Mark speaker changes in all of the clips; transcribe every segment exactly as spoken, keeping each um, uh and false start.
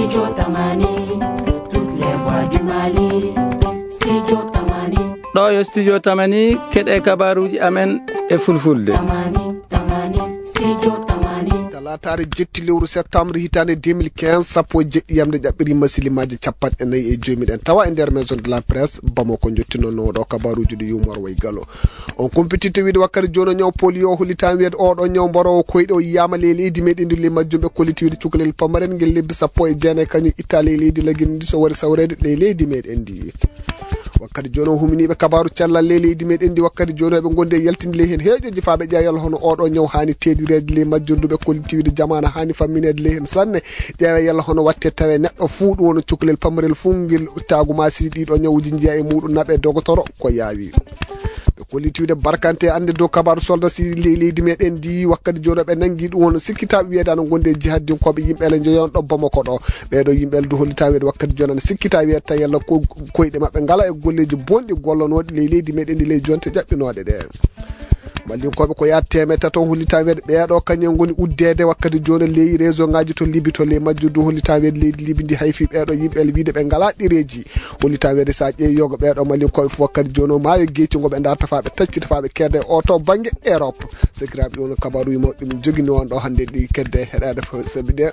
Speaker 1: Studio Tamani, toutes les voix du Mali. Studio Tamani.
Speaker 2: ɗo yo Studio Tamani keɗe kabaruji amen e fulfulde.
Speaker 1: Tamani, Tamani, Studio Tamani.
Speaker 3: Talatare jetti lewru septembre hitande deux mille quinze sappo e jeɗɗi yamde ƴaɓɓiri masilimaji capanɗe nayyi e joyi miɗen tawa e nder maison de la presse Bamako jottinono ɗo kabaruji ɗo yumor way galo on compétité wiide wakkati joni ñaw polio holitami wiyede oɗo ñaw mborowo koyɗe o yiyama le leydi meɗen ndi le majjumɓe kolliti wiide cukalel pamaren guel lebbi sappo e jeenayyi kañum itta le leydi laguine ndi so wari sawrede le leydi meɗen ndi wakkati joni o huminiɓe kabaru cellal le leydi meɗen ndi wakkati joni ɓe gonde yaltinde le hen heeƴoji faaɓe ƴeewal hono oɗo ñaw hani tedirede le majjunduɓe kollitiwide jamana hani famminede le hen sanne ƴeewe yalla hono watte tawe neɗɗo fuu ɗum wono cukalel pamarel fuu guel tagumasi ɗiɗo ñawuji jiiya e muɗum naɓe dogotoro ko yaawi ɓe kollitiwide barkante ande dow kabaru soldat si le leydi meɗen ndi wakkati joni ɓe nanggui ɗum wono sikkitaɓe wiyede ano gonde jihadinkoɓe yimɓele joyon ɗo Bamako ɗo ɓeɗo yimɓele do hollita wiyede wakkati joni ana sikkita wiyede ta yalla koyɗe mabɓe ngala e golleji bonɗi gollonoɗe le leydi meɗen ndi le jonte ƴaɓɓinoɗe ɗe mallinkoɓe ko yaha temedde ton hollita wiyede ɓeeɗo kañum goni uddede wakkati joni ley réseau ngaji to libi to le majjudu hollita wiyede leydi libi ndi hayfi ɓeeɗo yimɓele wiide ɓe ngala ɗereji hollita wiyede sa ƴeewi yoga ɓeeɗo mallinkoɓe fof wakkati joni o maayo guecci ngoɓe darta faɓe taccita faɓe kedde o to banggue Europe sekiraɓe ɗum kabaruji mawɗi ɗum jogui on ɗo hande ɗi kedde heɗade saabi ɗe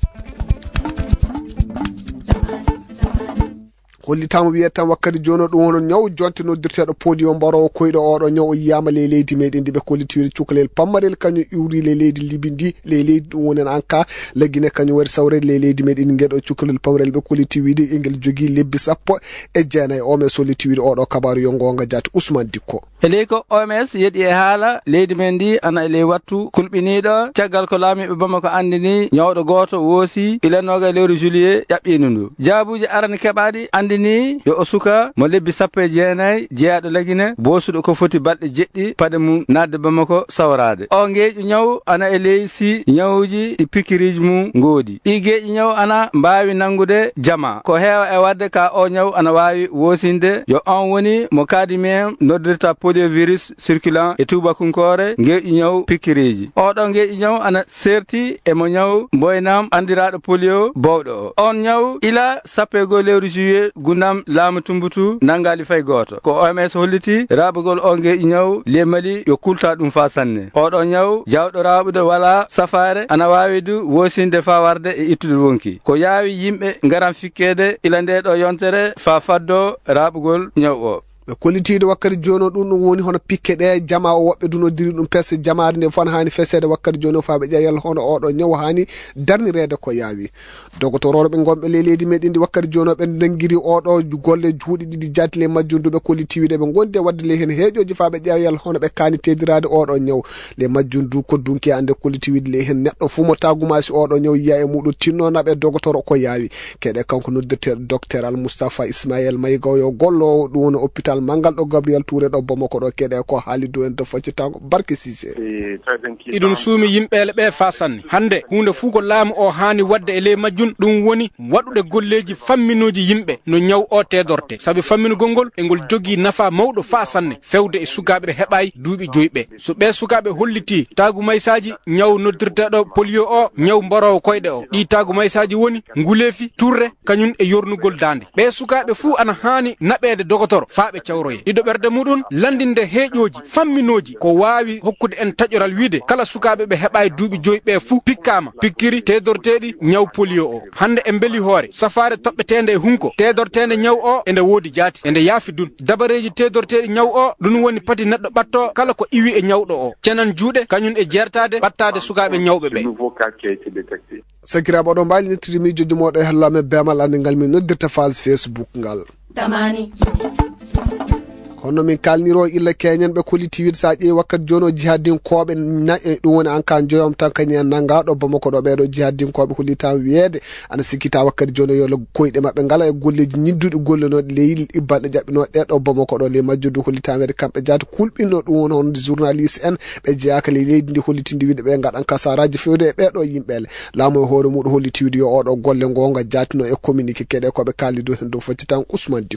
Speaker 3: hollitama wiyete tan wakkati joni ɗum wono ñaw jonte noddirteɗo polio mborowo koyɗo oɗo ñaw o yiyama le leydi meɗen ndi ɓe kollitiwide cukalel pammarel kañum iwri le leydi libi ndi le leydi ɗum wonen en cas laggine kañum waɗi sawrede le leydi meɗen ndi gueɗo cukalel pammarel ɓe kollitiwide eguel jogui lebbi sappo e jeenayyi o men sollitiwide oɗo kabaru yo gonga jaati Ousmane Dikko
Speaker 2: eley ko O M S yeeɗi e haala leydi men ndi ana ele wattu kulɓiniɗo caggal ko laamiɓe Bamako andini ñawɗo goto woosi ilanoga e lewru juillet ƴaɓɓino ndu jaabuji arani keɓaɗi andini yo o suka mo lebbi sappo e jeenayyi jeeyaɗo lagine bosuɗo ko foti balɗe jeɗɗi paɗe mum nadde Bamako sawrade o gueƴu ñaw ana e ley si ñawuji ɗi pikiriji mum goodi ɗi gueƴi ñaw ana mbawi nangude jama ko heewa e wadde ka o ñaw ana wawi woosinde yo on woni mo kaadi men noddirta poliovirus circulant e tubakunkore gueƴu ñaw pikiriji oɗo gueƴu ñaw ana serti e mo ñaw boynam andiraɗo polio bowɗo o on ñaw ila sappo e goho lewru juillet gundam laamu tumbutu nangali fay goto ko O M S holliti raɓugol o gueƴu ñaw le Mali yo kulta ɗum fa sanne oɗo ñaw jawɗo raɓude wala safare ana wawi du wosinde fa warde e ittude wonki ko yaawi yimɓe garan fikkede ila nde ɗo yontere fa faddo raɓugol ñaw o
Speaker 3: ɓe kollitiide wakkati joni o ɗum ɗum woni hono pikke ɗe jama o woɓɓe dunodiri ɗum pese jamade nde fon hani fesede wakkati joni o faaɓe ƴeeyal hono oɗo ñaw hani darnirede ko yaawi dogotoroɓe gonɓe le leydi meɗen ndi wakkati joni o ɓe nanguiri oɗo golle juuɗe ɗiɗi jatile majjunduɓe kollitiwide ɓe gondi e wadde le hen heeƴoji faaɓe ƴeeyal hono ɓe kani tedirade oɗo ñaw le majjundu ko dunki ande kollitiwide le hen neɗɗo fuu mo tagumasi oɗo ñaw yiya e muɗum tinno naɓe dogotoro ko yaawi keɗe kanko noddirteɗo docteur Al Moustapha Ismaël Maygaw yo gollo ɗum woni hôpital mangal ɗo Gabriel Touré ɗo Bamako ɗo keɗe ko haali do en to faccitango Barke Cissé
Speaker 4: iɗum suumi yimɓele ɓe fa sanne hande hunde fuu ko laamu o hani wadde e ley majjun ɗum woni waɗude golleji famminoji yimɓe no ñaw o tedorte saabi famminugol ngol e ngol jogui nafa mawɗo fa sanne fewde e sukaɓe ɓe heɓayi duuɓi joyyi ɓe so ɓe sukaɓe holliti tagu maysaji ñaw noddirteɗo polio o ñaw mborowo koyɗe o ɗi tagu maysaji woni ngulefi turre kañum e yornugol dande ɓe sukaɓe fuu ana hani naɓede dogotoro faaɓe cawroye ɗiɗo ɓerde muɗum landinde heeƴoji famminoji ko wawi hokkude en taƴoral wiide kala sukaɓe ɓe heɓa e duuɓi joyyi ɓe fuu pikkama pikkiri tedorteɗi ñaw polio o hande e beeli hoore safare toɓɓetende e hunko tedortende ñaw o ende woodi jaati ende yaafi dun dabareji tedorteɗi ñaw o ɗum woni pati neɗɗo ɓatto kala ko iwi e ñawɗo o cenan juuɗe kañum e jertade ɓattade sukaɓe ñawɓe ɓe
Speaker 3: sakiraɓe oɗo mbaali nettiri miijoji moɗo e hellame bemal ande ngal min noddirta phase Facebook ngal
Speaker 1: Tamani
Speaker 3: hono min kalniro illa keñen ɓe kollitiwide sa ƴeewi wakkati joni o jihadinkoɓe ɗum woni en kan joyom tan kañum en naggaɗo Bamako ɗo ɓeɗo jihadinkoɓe hollitama wiyede ana sikkita wakkati joni yo koyɗe mabɓe ngala e golleji ñidduɗi gollenoɗe ley balɗe jaɓɓinoɗe ɗeɗo Bamako ɗo le majjudu hollitama wiyede kamɓe jaati kulɓinno ɗum woni hono journaliste en ɓe jeeyaka le leydi ndi hollitinde wiide ɓe gaɗan kasaraji fewde e ɓeɗo yimɓele laamu e hoore muɗum hollitiwide yo oɗo golle gonga jaatino e communiqué keɗe koɓe kalli dow hen dow focci tan Ousmane Dikko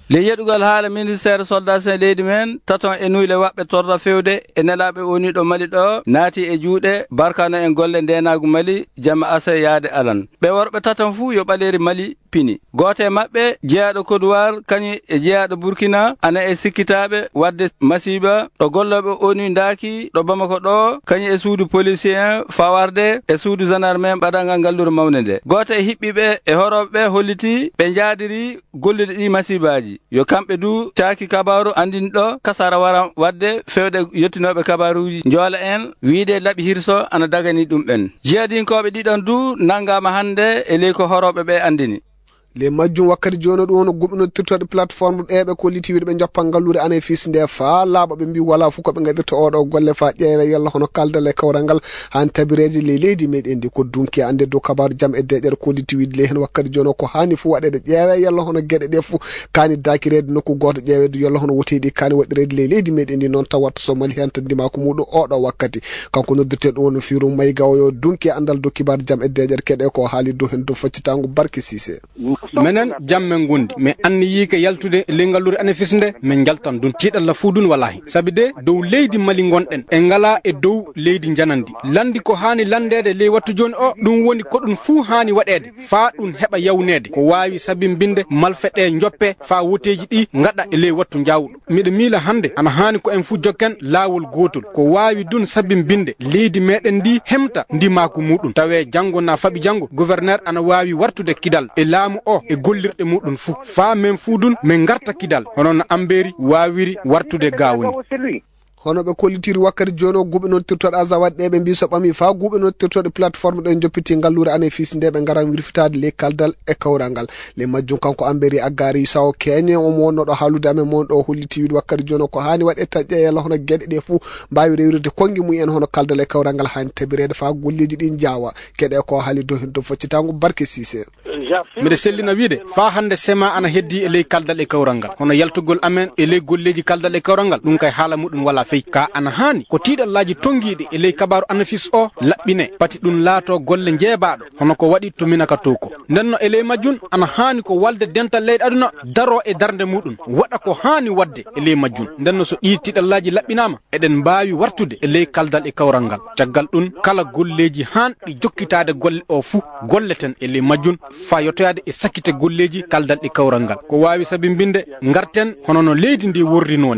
Speaker 2: le yeɗugal haala ministére soldat sen leydi men taton e nuyle waɓɓe torra fewde e nelaɓe woni ɗo Mali ɗo naati e juuɗe barkano en golle ndenagu Mali jamma asa yaade alan ɓe worɓe taton fuu yo ɓaleri Mali pini goto e maɓɓe jeeyaɗo Côte d'Ivoire kañum e jeeyaɗo Burkina ana e sikkitaɓe wadde masiba ɗo golloɓe onu ndaaki ɗo Bamako ɗo kañum e suudu policier fawarde e suudu gendarme ɓaɗangal ngalluru mawne nde goto e hiɓɓiɓe e horoɓeɓe holliti ɓe jaadiri gollude ɗi masibaji yo kamɓe du caaki kabaru andin ɗo kasara wara wadde fewde yettinoɓe kabaruji joola en wiide laaɓi hirso ana dagani ɗum ɓen jeeyadinkoɓe ɗiɗon du nangama hande e ley ko horoɓeɓe andini
Speaker 3: le majjum wakkati joni ɗum wono goɓɓinotirtoɗe plateforme ɗeɓe ko litiwiɗe ɓe joppan gallude ana e fils nde fa laaɓa ɓe mbi wala fof koɓe gaɗirta oɗo golle fa ƴeewe yalla hono kaldal e kawral ngal han tabireji le leydi meɗen ndi ko dunki ande dow kabaru jaam e deƴere ko litiwiɗe le hen wakkati joni ko hani fo waɗede ƴeewe yalla hono gueɗe ɗe fo kani dakirede nokku goto ƴeewede yalla hono woteɗi kani waɗirede le leydi meɗen ndi noon tawatta so Mali hen tan ndima ko muɗum oɗo wakkati kanko noddirte ɗum woni firum maygaw yo dunki andal dow kibaru jaam e deƴere keɗe ko haali dow hen dow faccitango Barke Cissé
Speaker 4: menen jamme gondi mi anni yike yaltude lengallure ane fisnde min jaltan dun tiidalla fu dun wallahi sabi de dow leydi Mali gonɗen e ngala e dow leydi janandi landi ko hani landede ley wattu joni o ɗum woni ko ɗum fu hani waɗede fa ɗum heɓa yawnede ko wawi sabimbinde malfeɗe joppe fa woteji ɗi gaɗa e ley wattu jawɗo miɗa miila hande ana hani ko en fu jokken lawol gotol ko wawi dun sabimbinde leydi meɗen ndi hemta ndimako muɗum tawe jango na faɓi jango gouverneur ana wawi wartude kidal e laamu o e gollirɗe muɗum fu fa men fu dun min garta kidal hono no amberi wawiri wartude gawuni
Speaker 3: hono ɓe kollitiri wakkati joni o guɓinottirtoɗe asa waɗɗe ɓe mbi so ɓami fa guɓinottirtoɗe plateforme ɗo joppiti ngallure ane fils nde ɓe garan wirfitade le kaldal e kawral ngal le majjum kanko amberi aggari sawo keñe omo wonno ɗo haalude amen mon ɗo holliti wiide wakkati joni ko hani waɗe taƴƴe yalla hono gueɗe ɗe fou mbawi rewirde kongue mumen hono kaldal e kawral ngal hani tabirede fa golleji ɗin jawa keɗe ko haali do hen do foccitango Barke Cissé
Speaker 4: mbiɗa sellina wiide fa hande sema ana heddi e ley kaldal e kawral ngal hono yaltugol amen e ley golleji kaldal e kawral ngal ɗum kay haala muɗum wala fey ka ana hani ko tiiɗallaji tonguiɗe e ley kabaru anafis o laɓɓine pati ɗum laato golle jeebaɗo hono ko waɗi to minaka to ko ndenno e ley majjum ana hani ko walde dental leyɗe aduna daro e darde muɗum waɗa ko hani wadde e ley majjum ndenno so ɗi tiiɗallaji laɓɓinama eɗen mbawi wartude e ley kaldal e kawral ngal caggal ɗum kala golleji hanɗi jokkitade golle o fuu golleten e ley majjum fa yottoyade e sakkite golleji kaldal e kawral ngal ko wawi sabimbinde garten hono no leydi ndi worri noon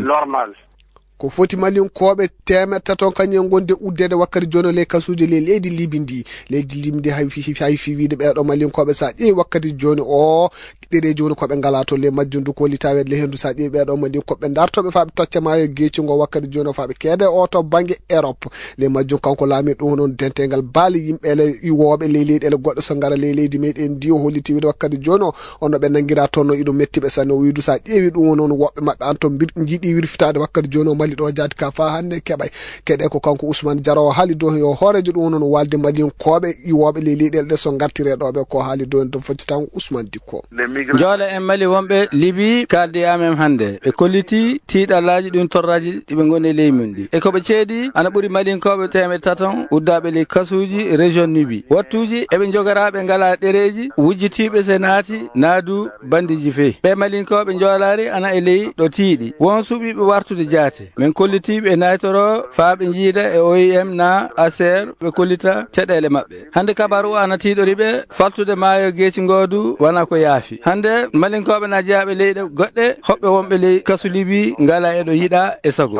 Speaker 3: ko foti malin koɓe temet taton kañum gonde uddede wakkati joni ley kasuji le leydi Libi ndi leydi Libi ndi hay fi hay fi wiide ɓeɗo malin koɓe sa ƴeewi wakkati joni o ɗeɗe joni koɓe ngala to le majjundu ko li tawede le hendu sa ƴeewi ɓeɗo malin koɓe dartoɓe faɓe taccamayo geeci ngo wakkati joni o faɓe keede o to banggue Europe le majjum kanko laami ɗum noon dentegal baali yimɓele iwoɓe ley leyɗele goɗɗo so ngara ley leydi meɗen ndi o holliti wiide wakkati joni o onno ɓe nanguira toon no iɗum mettiɓe sanne o wiidu sa ƴeewi ɗum noon woɓɓe mabɓe an to jiiɗi wirfitade wakkati joni o Mali ɗo jaati ka fa hande keɓay keɗe ko kanko Ousmane Diaro haali do yo hoorejo ɗum noon walde malin koɓe iwoɓe ley leyɗele ɗe so gartireɗoɓe ko haali do en do foccitango Ousmane Dikko
Speaker 2: joola en Mali wonɓe Libi kalde amen hande ɓe kolliti tiiɗallaji ɗum torraji ɗiɓe goni e ley mun ɗi e koɓe ceeɗi ana ɓuuri malinkoɓe temed taton uddaɓe ley kasuji région Nibi wattuji eɓe jogaraɓe ngala ɗereji wujjitiɓe se naati naadu bandiji feyi ɓe malinkoɓe joolari ana e ley ɗo tiiɗi won suuɓiɓe wartude jaate min kollitiɓe naytoro faaɓe jiida e O I M na aser ɓe kollita caɗele maɓɓe hande kabaru o ana tiiɗoriɓe faltude maayo geeci ngodu wona ko yaafi hande malinkoɓe na jeeyaɓe leyɗe goɗɗe hoɓɓe wonɓe ley kasu Libi ngala eɗo yiiɗa e sago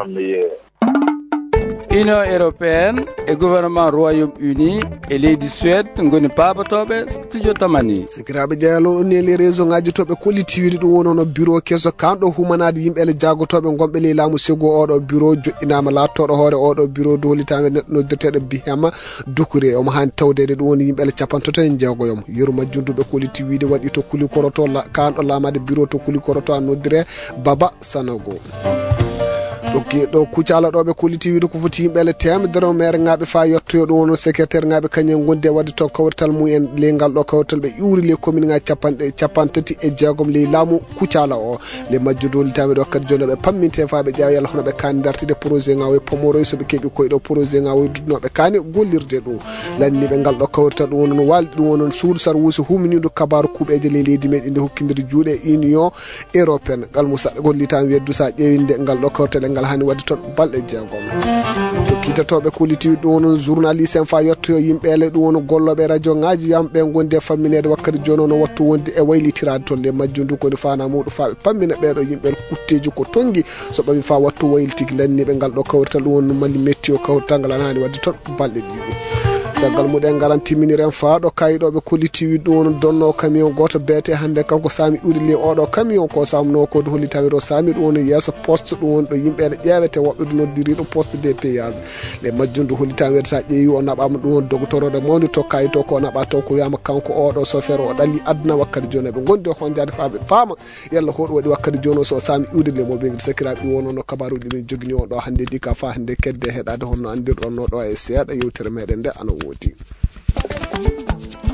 Speaker 2: Union européenne e gouvernement Royaume-Uni e leydi Suède ngoni pabatoɓe studio tamani
Speaker 3: sikiraɓe jeeyalo ni les réseau ngaji toɓe kolliti wiide ɗum wonono bureau kesso kanɗo humanade yimɓele jagotoɓe gonɓe ley laamu sego oɗo bureau joƴƴinama lattoɗo hoore oɗo bureau dohlitame neɗɗo noddirteɗo Bihema Doucouré omo hani tawdede ɗum woni yimɓele capantato en jeegoyom yeru majjunduɓe kolliti wiide waɗi to kuli koroto kanɗo laamade bureau to kuli koroto a noddire Baba Sanogo ɗokki ɗo kucala ɗo ɓe kulliti wiide ko foti yimɓe ele temedere maire ŋaɓe fa yettoyo ɗum wono secrétaire ŋaɓe kañum gonde wadde to kawrital mumen lengal ɗo kawrital ɓe iwri le commune ŋaji capanɗe capan tati e jeegom ley laamu kucala o le majjude hollitami ɗo kadi joni ɓe pamminte fa ɓe ƴeewa yalla hono ɓe kani dartide projet ŋa o pomoroy soɓe keeɓi koye ɗo projet ŋa o dudnoɓe kani gollirde ɗum lanniɓe ngal ɗo kawrital ɗum wonon walɗi ɗum wonon suudu sar wuusi huminiɗo kabaru kuuɓeje ley leydi meɗen nde hokkidiri juuɗe union européenne ngal musa gollitami weddu sa ƴeewinde ngal ɗo kawrital e ngal hani wadde toon balɗe jeegom kiitatoɓe kullitiwi ɗum wonon journaliste en fa yettoyo yimɓele ɗum wono golloɓe radio ŋaji wiyama ɓe gonde famminede wakkati joni ono wattu wonde e waylitirade toon le majju ndu koni fana muɗum fa ɓe pammina ɓeɗo yimɓe kutteji ko tonggui so ɓami fa wattu waylitigi lanniɓe ngal ɗo kawrital ɗum won mali météo kawrital ngal hani wadde toon balɗe ɗiɗi caggal muɗen garan timminiren fa ɗo kayiɗoɓe kollitiwi ɗum won donno camion goto beete hande kanko sami iwri le oɗo camion ko samno ko do hollitami ɗo sami ɗum won yesso poste ɗum won ɗo yimɓe ɗe ƴeewete woɓɓe ɗo noddiri ɗum poste des péage le majjundu hollitami wede sa ƴeewi o naɓama ɗum won doctorode mawde to kayito ko naɓa taw ko wiyama kanko oɗo chauffeur o ɗalli aduna wakkati joni ɓe gondi honjade fa ɓe faama yalla hoɗo waɗi wakkati joni o so sami iwde le moɓe sakiraɓe ɗum wonono kabaruji min jogini o ɗo hande ɗi ka fa hande kedde heɗade honno andirɗon no ɗo e seeɗa yewtere meɗen nde ana woodi